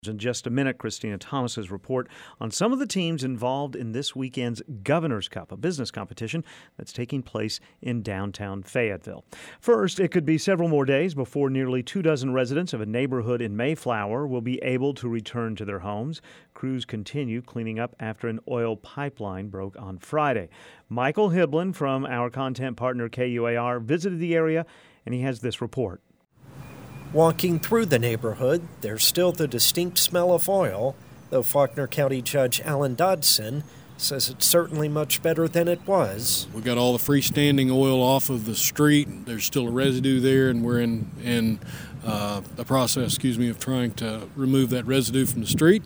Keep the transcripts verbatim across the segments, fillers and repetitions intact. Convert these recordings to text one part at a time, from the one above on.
In just a minute, Christina Thomas's report on some of the teams involved in this weekend's Governor's Cup, a business competition that's taking place in downtown Fayetteville. First, it could be several more days before nearly two dozen residents of a neighborhood in Mayflower will be able to return to their homes. Crews continue cleaning up after an oil pipeline broke on Friday. Michael Hiblin from our content partner K U A R visited the area, and he has this report. Walking through the neighborhood, there's still the distinct smell of oil, though Faulkner County Judge Alan Dodson says it's certainly much better than it was. We got all the freestanding oil off of the street. There's still a residue there, and we're in, in uh, a process, excuse me, of trying to remove that residue from the street.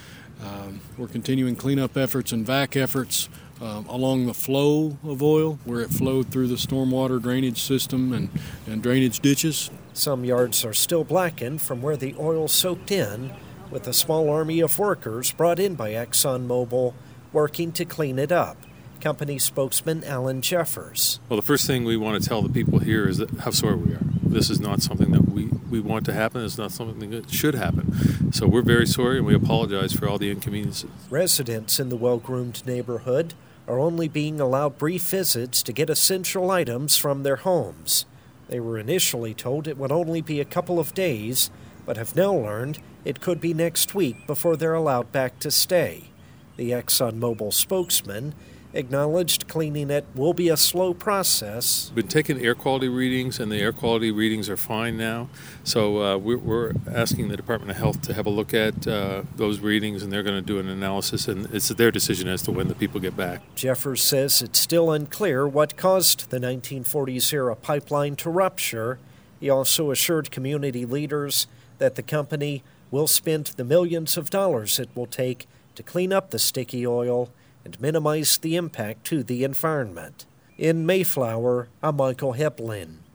Um, we're continuing cleanup efforts and vac efforts um, along the flow of oil, where it flowed through the stormwater drainage system and, and drainage ditches. Some yards are still blackened from where the oil soaked in, with a small army of workers brought in by ExxonMobil working to clean it up. Company spokesman Alan Jeffers. Well, the first thing we want to tell the people here is that how sorry we are. This is not something that we, we want to happen. It's not something that should happen. So we're very sorry, and we apologize for all the inconveniences. Residents in the well-groomed neighborhood are only being allowed brief visits to get essential items from their homes. They were initially told it would only be a couple of days, but have now learned it could be next week before they're allowed back to stay. The ExxonMobil spokesman acknowledged cleaning it will be a slow process. We've been taking air quality readings, and the air quality readings are fine now. So uh, we're, we're asking the Department of Health to have a look at uh, those readings, and they're going to do an analysis, and it's their decision as to when the people get back. Jeffers says it's still unclear what caused the nineteen forties-era pipeline to rupture. He also assured community leaders that the company will spend the millions of dollars it will take to clean up the sticky oil and minimize the impact to the environment. In Mayflower, I'm Michael Hiblin.